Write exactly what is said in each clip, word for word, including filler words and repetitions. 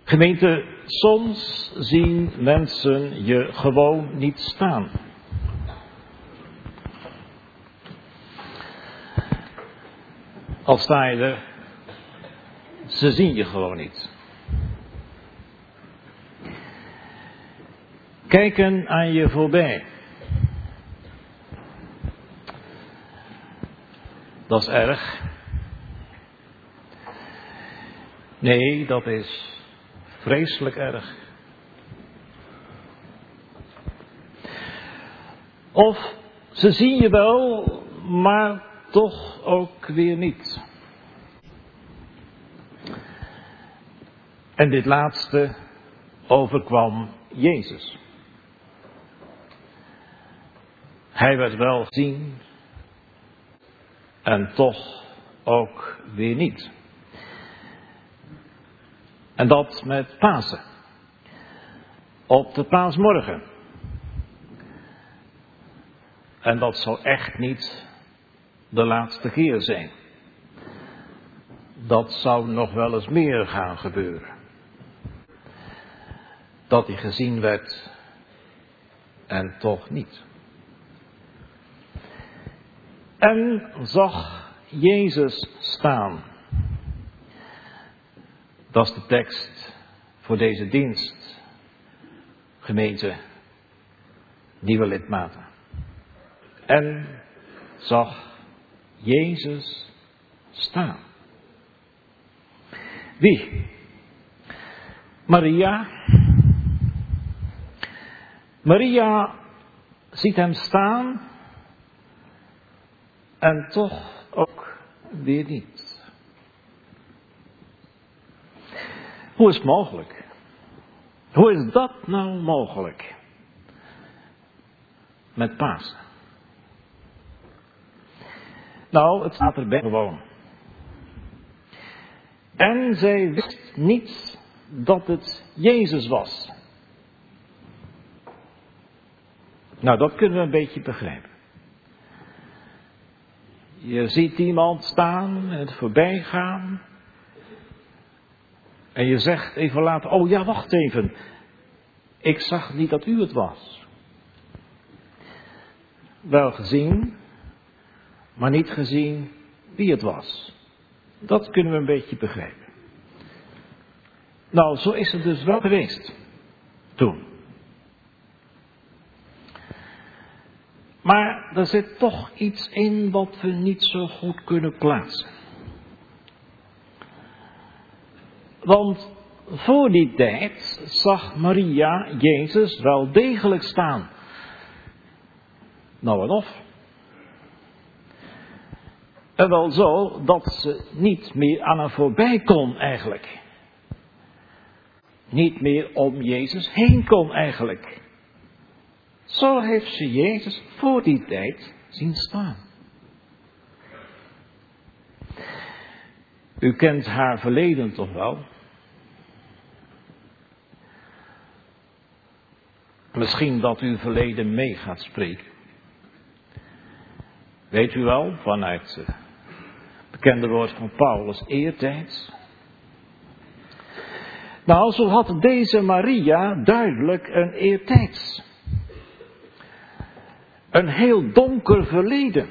Gemeente, soms zien mensen je gewoon niet staan. Al sta je er, ze zien je gewoon niet. Kijken aan je voorbij. Dat is erg. Nee, dat is vreselijk erg. Of ze zien je wel, maar toch ook weer niet. En dit laatste overkwam Jezus. Hij werd wel gezien en toch ook weer niet. En dat met Pasen. Op de paasmorgen. En dat zal echt niet de laatste keer zijn. Dat zou nog wel eens meer gaan gebeuren. Dat hij gezien werd en toch niet. En zag Jezus staan. Dat is de tekst voor deze dienst. Gemeente, nieuwe lidmaten. En zag Jezus staan. Wie? Maria. Maria ziet hem staan en toch ook weer niet. Hoe is het mogelijk? Hoe is dat nou mogelijk? Met Pasen. Nou, het staat erbij gewoon. En zij wist niet dat het Jezus was. Nou, dat kunnen we een beetje begrijpen. Je ziet iemand staan en het voorbij gaan. En je zegt even later, oh ja, wacht even. Ik zag niet dat u het was. Wel gezien, maar niet gezien wie het was. Dat kunnen we een beetje begrijpen. Nou, zo is het dus wel geweest. Toen. Maar er zit toch iets in wat we niet zo goed kunnen plaatsen. Want voor die tijd zag Maria Jezus wel degelijk staan. Nou en of. En wel zo dat ze niet meer aan hem voorbij kon eigenlijk. Niet meer om Jezus heen kon eigenlijk. Zo heeft ze Jezus voor die tijd zien staan. U kent haar verleden toch wel? Misschien dat u verleden mee gaat spreken. Weet u wel, vanuit het bekende woord van Paulus, eertijds. Nou, zo had deze Maria duidelijk een eertijds. Een heel donker verleden.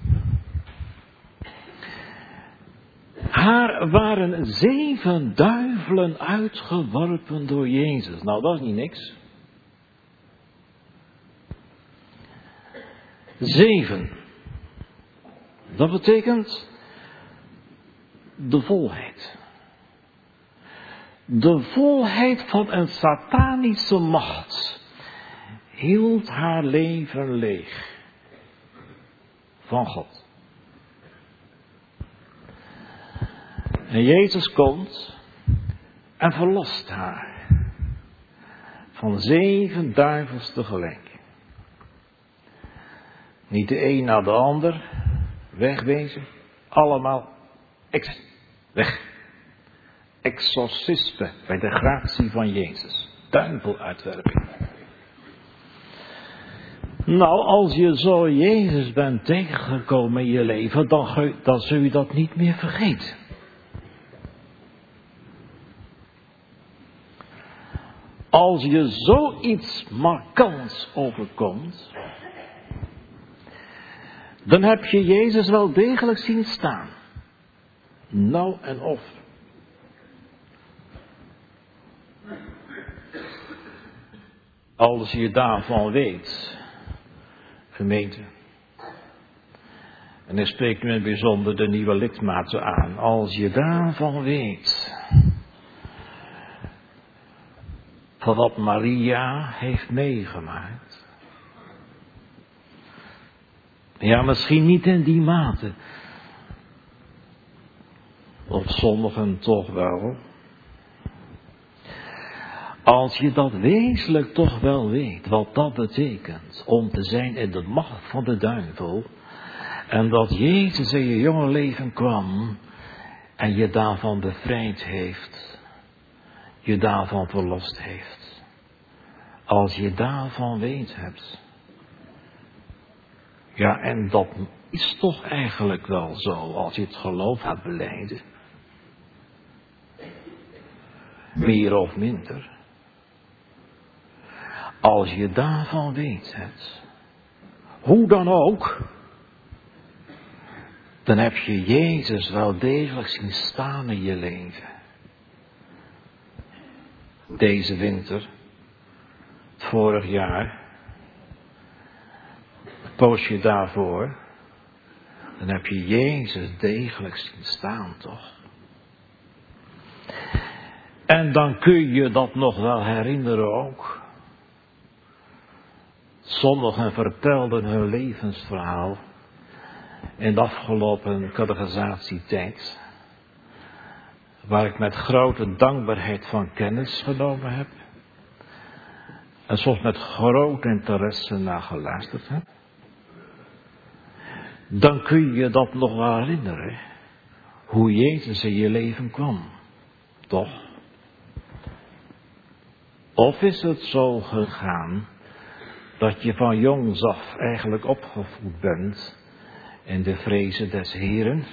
Haar waren zeven duivelen uitgeworpen door Jezus. Nou, dat is niet niks. Zeven. Dat betekent de volheid. De volheid van een satanische macht hield haar leven leeg van God. En Jezus komt en verlost haar van zeven duivels tegelijk. Niet de een na de ander, wegwezen, allemaal ex, weg. Exorcisme bij de gratie van Jezus, duiveluitwerping. Nou, als je zo Jezus bent tegengekomen in je leven, dan, dan zul je dat niet meer vergeten. als je zoiets markants overkomt, dan heb je Jezus wel degelijk zien staan. Nou en of. Als je daarvan weet, gemeente, en ik spreek nu in het bijzonder de nieuwe lidmaten aan, als je daarvan weet, van wat Maria heeft meegemaakt. Ja, misschien niet in die mate. Of sommigen toch wel. Als je dat wezenlijk toch wel weet, wat dat betekent, om te zijn in de macht van de duivel, en dat Jezus in je jonge leven kwam, en je daarvan bevrijd heeft, je daarvan verlost heeft. Als je daarvan weet hebt. Ja, en dat is toch eigenlijk wel zo, als je het geloof gaat belijden. Meer of minder. Als je daarvan weet hebt, hoe dan ook, dan heb je Jezus wel degelijk zien staan in je leven. Deze winter, het vorig jaar, poos je daarvoor, dan heb je Jezus degelijk zien staan, toch? En dan kun je dat nog wel herinneren ook. Sommigen vertelden hun levensverhaal in de afgelopen categorisatietijd, waar ik met grote dankbaarheid van kennis genomen heb en soms met groot interesse naar geluisterd heb. Dan kun je dat nog wel herinneren, hoe Jezus in je leven kwam, toch? Of is het zo gegaan dat je van jongs af eigenlijk opgevoed bent in de vrezen des Heren?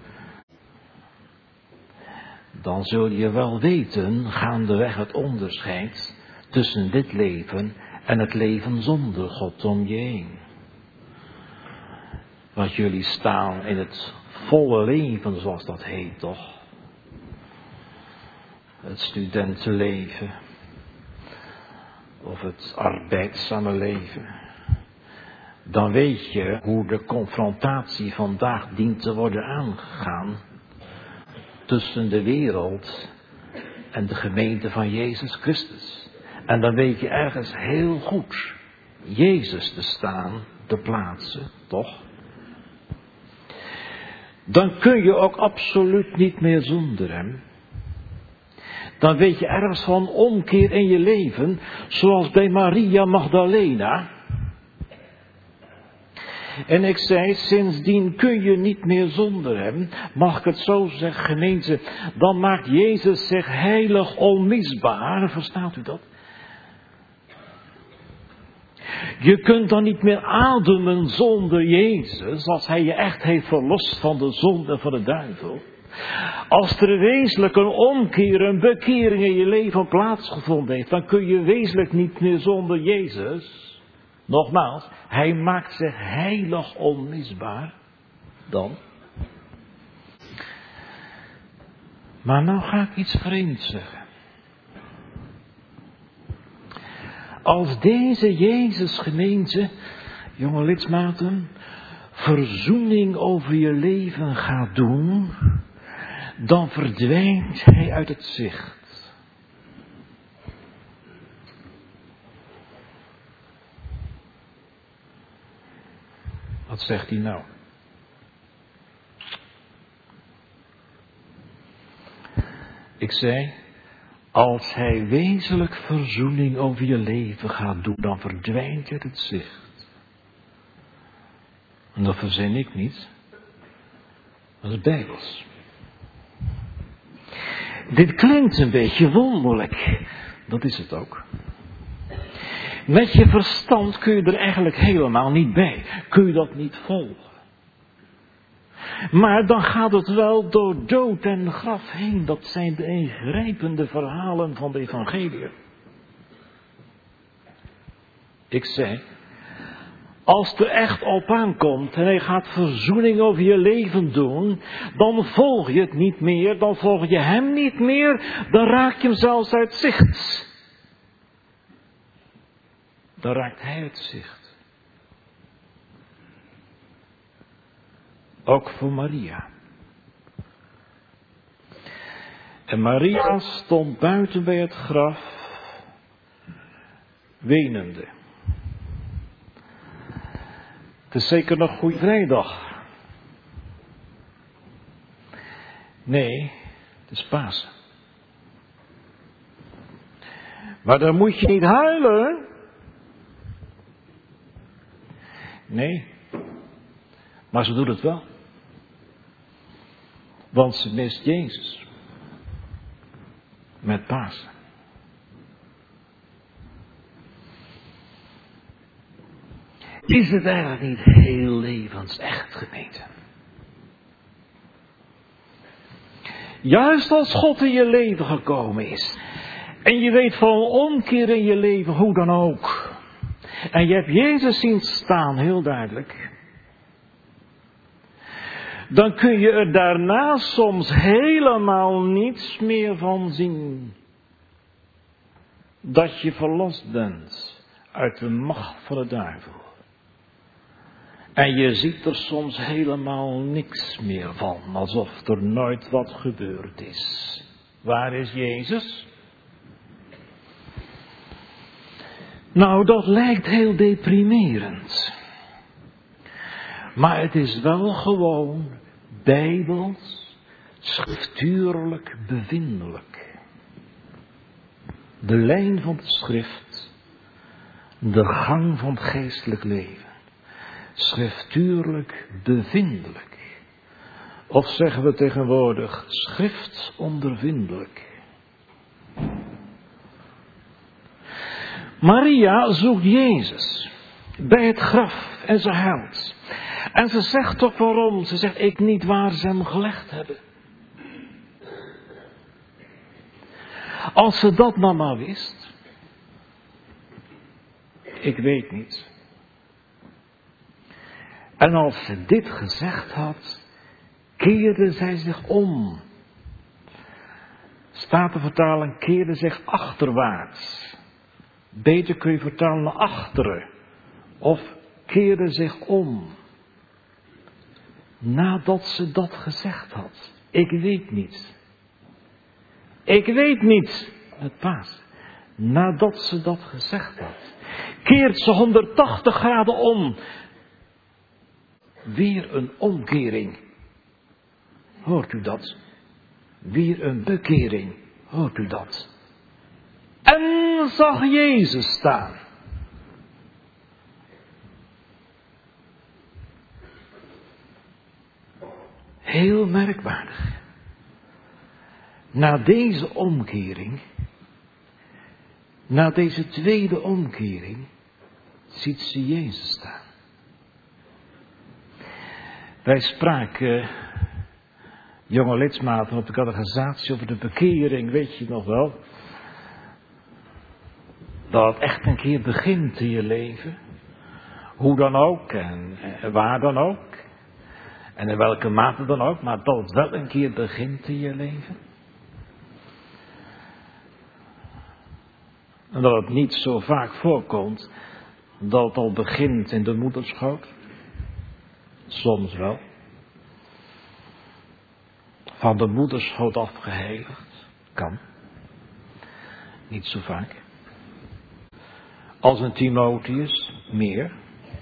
Dan zul je wel weten, gaandeweg het onderscheid tussen dit leven en het leven zonder God om je heen. Want jullie staan in het volle leven, zoals dat heet, toch? Het studentenleven. Of het arbeidzame leven. Dan weet je hoe de confrontatie vandaag dient te worden aangegaan. Tussen de wereld en de gemeente van Jezus Christus. En dan weet je ergens heel goed Jezus te staan, te plaatsen, toch? Dan kun je ook absoluut niet meer zonder hem. Dan weet je ergens van omkeer in je leven, zoals bij Maria Magdalena. En ik zei, sindsdien kun je niet meer zonder hem. Mag ik het zo zeggen, gemeente, dan maakt Jezus zich heilig onmisbaar. Verstaat u dat? Je kunt dan niet meer ademen zonder Jezus, als hij je echt heeft verlost van de zonde en van de duivel. Als er wezenlijk een omkeer, een bekering in je leven plaatsgevonden heeft, dan kun je wezenlijk niet meer zonder Jezus. Nogmaals, hij maakt zich heilig onmisbaar. Dan. Maar nou ga ik iets vreemds zeggen. Als deze Jezus gemeente, jonge lidmaten, verzoening over je leven gaat doen, dan verdwijnt hij uit het zicht. Wat zegt hij nou? Ik zei, als hij wezenlijk verzoening over je leven gaat doen, dan verdwijnt hij uit het zicht. En dat verzin ik niet. Dat is Bijbels. Dit klinkt een beetje wonderlijk. Dat is het ook. Met je verstand kun je er eigenlijk helemaal niet bij. Kun je dat niet volgen. Maar dan gaat het wel door dood en graf heen. Dat zijn de ingrijpende verhalen van de evangelie. Ik zei, als het er echt op aankomt en hij gaat verzoening over je leven doen, dan volg je het niet meer, dan volg je hem niet meer, dan raak je hem zelfs uit zicht. Dan raakt hij uit zicht. Ook voor Maria. En Maria stond buiten bij het graf, wenende. Het is zeker nog Goede Vrijdag. Nee, het is Pasen. Maar dan moet je niet huilen. Nee, maar ze doet het wel. Want ze mist Jezus. Met Pasen. Is het eigenlijk niet heel levensecht, gemeente? Juist als God in je leven gekomen is. En je weet van een omkeer in je leven, hoe dan ook. En je hebt Jezus zien staan, heel duidelijk. Dan kun je er daarna soms helemaal niets meer van zien. Dat je verlost bent uit de macht van de duivel. En je ziet er soms helemaal niks meer van, alsof er nooit wat gebeurd is. Waar is Jezus? Nou, dat lijkt heel deprimerend. Maar het is wel gewoon bijbels, schriftuurlijk bevindelijk. De lijn van de schrift, de gang van het geestelijk leven. Schriftuurlijk bevindelijk. Of zeggen we tegenwoordig schriftondervindelijk. Maria zoekt Jezus bij het graf en ze huilt. En ze zegt toch waarom? Ze zegt, ik niet waar ze hem gelegd hebben. Als ze dat nou maar wist. Ik weet niet. En als ze dit gezegd had, keerde zij zich om. Statenvertaling keerde zich achterwaarts. Beter kun je vertalen naar achteren. Of keerde zich om. Nadat ze dat gezegd had. Ik weet niet. Ik weet niet. Het paas. Nadat ze dat gezegd had. Keert ze honderdtachtig graden om. Weer een omkering. Hoort u dat? Weer een bekering. Hoort u dat? En zag Jezus staan. Heel merkwaardig. Na deze omkering, na deze tweede omkering, ziet ze Jezus staan. Wij spraken, jonge lidmaten op de catechisatie over de bekering, weet je nog wel. Dat het echt een keer begint in je leven. Hoe dan ook en waar dan ook. En in welke mate dan ook, maar dat het wel een keer begint in je leven. En dat het niet zo vaak voorkomt dat het al begint in de moederschoot. Soms wel. Van de moederschoot afgeheiligd. Kan. Niet zo vaak. Als een Timotheus, meer.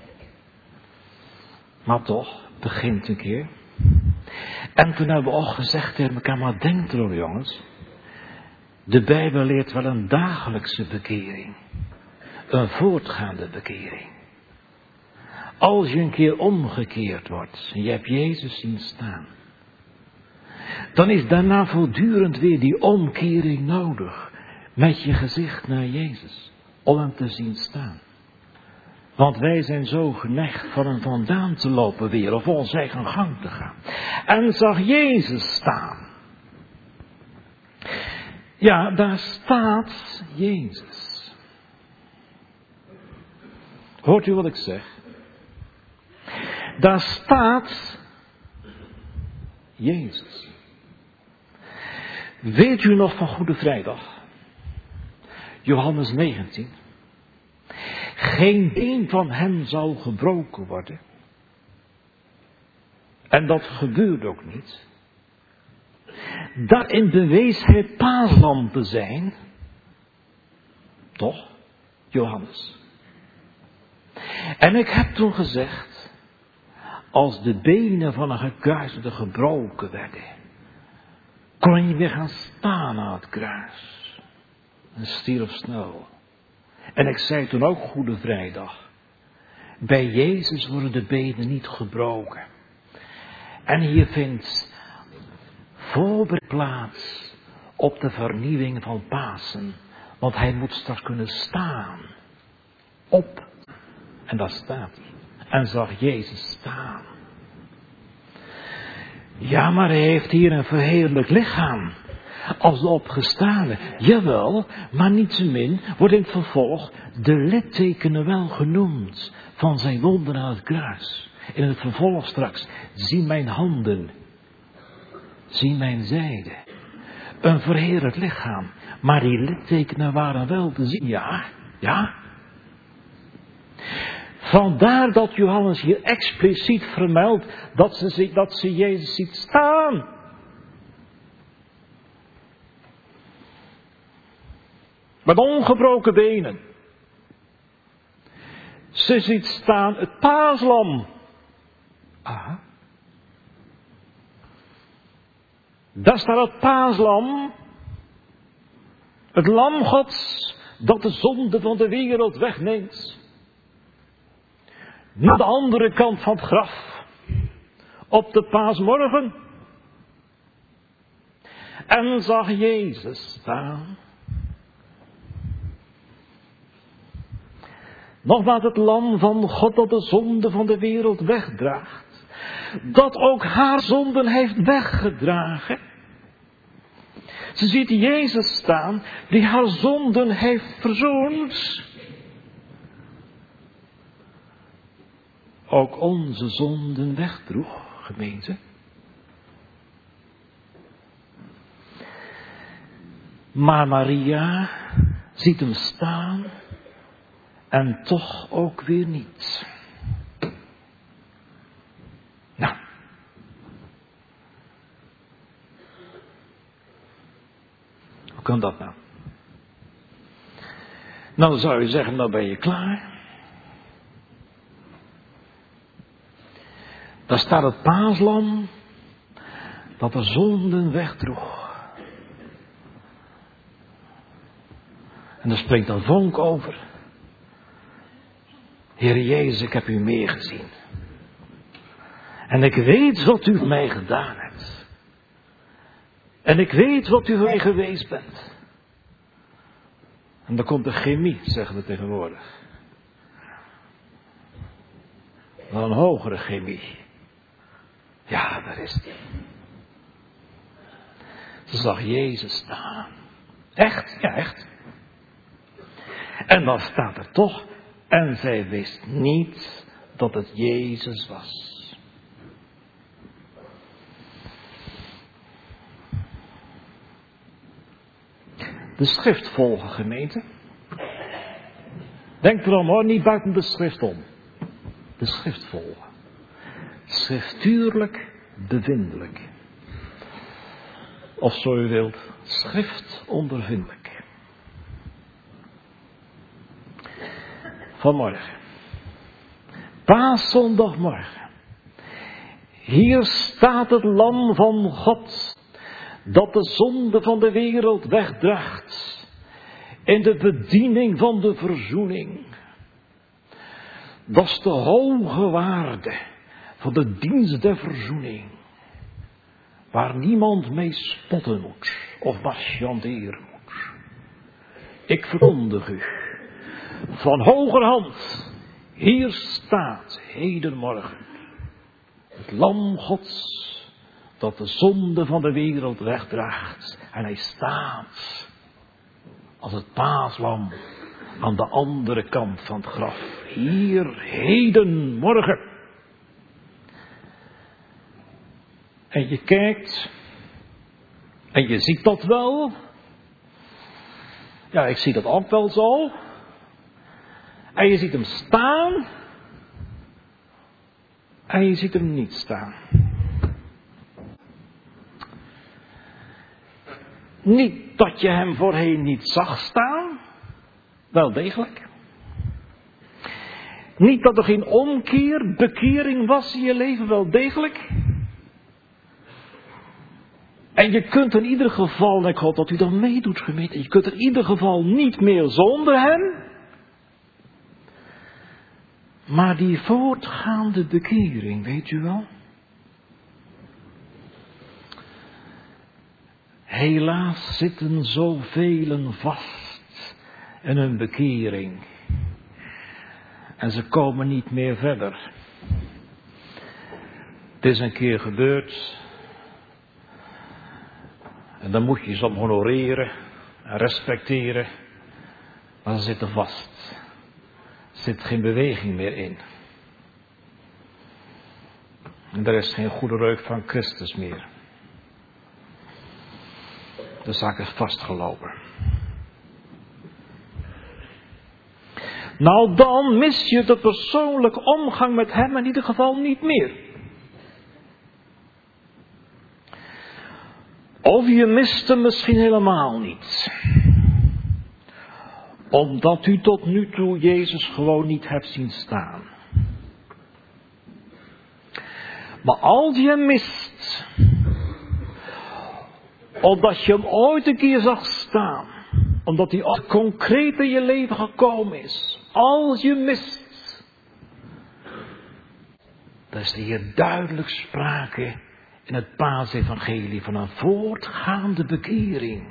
Maar toch, begint een keer. En toen hebben we ook gezegd tegen elkaar, maar denk erom jongens. De Bijbel leert wel een dagelijkse bekering. Een voortgaande bekering. Als je een keer omgekeerd wordt en je hebt Jezus zien staan. Dan is daarna voortdurend weer die omkering nodig. Met je gezicht naar Jezus. Om hem te zien staan. Want wij zijn zo geneigd van hem vandaan te lopen weer. Of onze eigen gang te gaan. En zag Jezus staan. Ja, daar staat Jezus. Hoort u wat ik zeg? Daar staat Jezus. Weet u nog van Goede Vrijdag? Johannes negentien. Geen been van hem zal gebroken worden. En dat gebeurde ook niet. Daarin bewees hij paaslam te zijn. Toch, Johannes? En ik heb toen gezegd, als de benen van een gekruisigde gebroken werden, kon je weer gaan staan aan het kruis. En stierf snel. En ik zei toen ook Goede Vrijdag, bij Jezus worden de benen niet gebroken. En hier vindt voorbereid plaats op de vernieuwing van Pasen. Want hij moet straks kunnen staan. Op. En daar staat hij. En zag Jezus staan. Ja, maar hij heeft hier een verheerlijk lichaam. Als de opgestane. Jawel, maar niettemin wordt in het vervolg de littekenen wel genoemd. Van zijn wonden aan het kruis. In het vervolg straks. Zie mijn handen. Zie mijn zijde. Een verheerlijk lichaam. Maar die littekenen waren wel te zien. Ja, ja. Vandaar dat Johannes hier expliciet vermeldt dat ze, dat ze Jezus ziet staan. Met ongebroken benen. Ze ziet staan het paaslam. Aha. Daar staat het paaslam. Het lam Gods dat de zonde van de wereld wegneemt. Nu aan de andere kant van het graf. Op de paasmorgen. En zag Jezus staan. Nogmaals het lam van God dat de zonde van de wereld wegdraagt. Dat ook haar zonden heeft weggedragen. Ze ziet Jezus staan die haar zonden heeft verzoend. Ook onze zonden wegdroeg, gemeente. Maar Maria ziet hem staan en toch ook weer niet. Nou. Hoe kan dat nou? Nou, dan zou je zeggen, nou ben je klaar. Daar staat het paaslam dat de zonden wegdroeg. En daar spreekt een vonk over. Heer Jezus, ik heb u meer gezien. En ik weet wat u voor mij gedaan hebt. En ik weet wat u voor mij geweest bent. En dan komt de chemie, zeggen we tegenwoordig. Wel een hogere chemie. Ja, daar is die. Ze zag Jezus staan. Echt? Ja, echt. En dan staat er toch. En zij wist niet dat het Jezus was. De schrift volgen, gemeente. Denk erom hoor, niet buiten de schrift om. De schrift volgen. Schriftuurlijk bevindelijk. Of zo u wilt, schriftondervindelijk. Vanmorgen. Paaszondagmorgen. Hier staat het lam van God. Dat de zonde van de wereld wegdraagt. In de bediening van de verzoening. Dat is de hoge waarde van de dienst der verzoening. Waar niemand mee spotten moet. Of marchanderen moet. Ik verkondig u. Van hogerhand. Hier staat hedenmorgen. Het lam Gods. Dat de zonde van de wereld wegdraagt. En hij staat. Als het paaslam. aan de andere kant van het graf. Hier, heden, morgen. En je kijkt en je ziet dat wel. Ja, ik zie dat ook wel zo. En je ziet hem staan. En je ziet hem niet staan. Niet dat je hem voorheen niet zag staan. Wel degelijk. Niet dat er geen omkeer, bekering was in je leven. Wel degelijk. En je kunt in ieder geval, en ik hoop dat u dat meedoet gemeente. Je kunt in ieder geval niet meer zonder hem. Maar die voortgaande bekering, weet u wel. Helaas zitten zoveel vast in hun bekering. En ze komen niet meer verder. Het is een keer gebeurd. En dan moet je ze om honoreren en respecteren. Maar ze zitten vast. Er zit geen beweging meer in. En er is geen goede reuk van Christus meer. De zaak is vastgelopen. Nou, dan mis je de persoonlijke omgang met hem in ieder geval niet meer. Of je mist hem misschien helemaal niet. Omdat u tot nu toe Jezus gewoon niet hebt zien staan. Maar als je hem mist, omdat je hem ooit een keer zag staan, omdat hij ook concreet in je leven gekomen is, als je mist, dan is er hier duidelijk sprake in het Paasevangelie van een voortgaande bekering.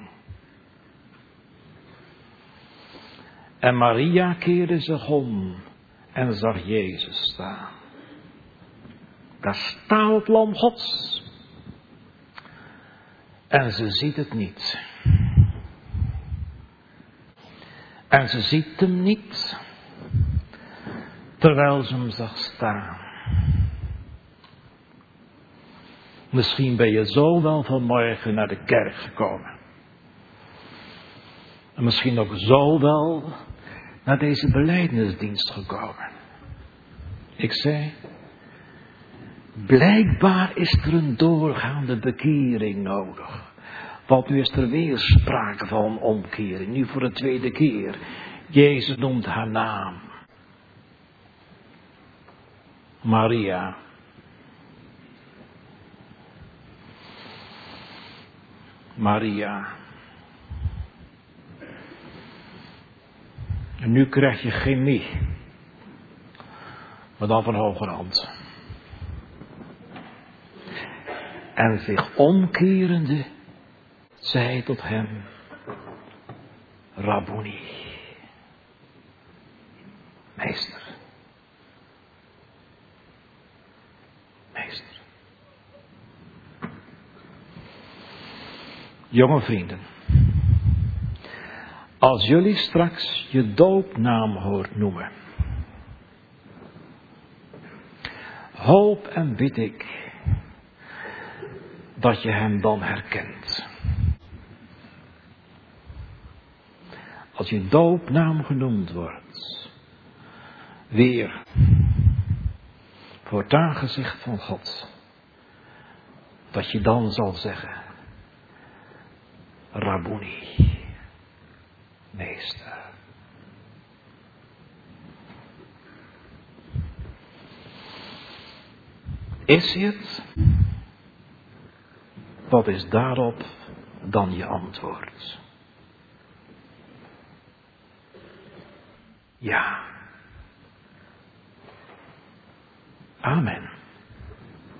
En Maria keerde zich om en zag Jezus staan. Daar staat het lam Gods. En ze ziet het niet. En ze ziet hem niet, terwijl ze hem zag staan. Misschien ben je zo wel vanmorgen naar de kerk gekomen. En misschien ook zo wel naar deze belijdenisdienst gekomen. Ik zei, blijkbaar is er een doorgaande bekering nodig. Want nu is er weer sprake van omkering. Nu voor de tweede keer. Jezus noemt haar naam. Maria. Maria. En nu krijg je chemie. Maar dan van hogerhand. En zich omkerende, zei tot hem, Rabboni, meester, meester. Jonge vrienden, als jullie straks je doopnaam hoort noemen, hoop en bid ik dat je hem dan herkent. Als je doopnaam genoemd wordt, weer voor het aangezicht van God, dat je dan zal zeggen, Rabboni, meester. Is hij het? Wat is daarop dan je antwoord? Ja. Amen.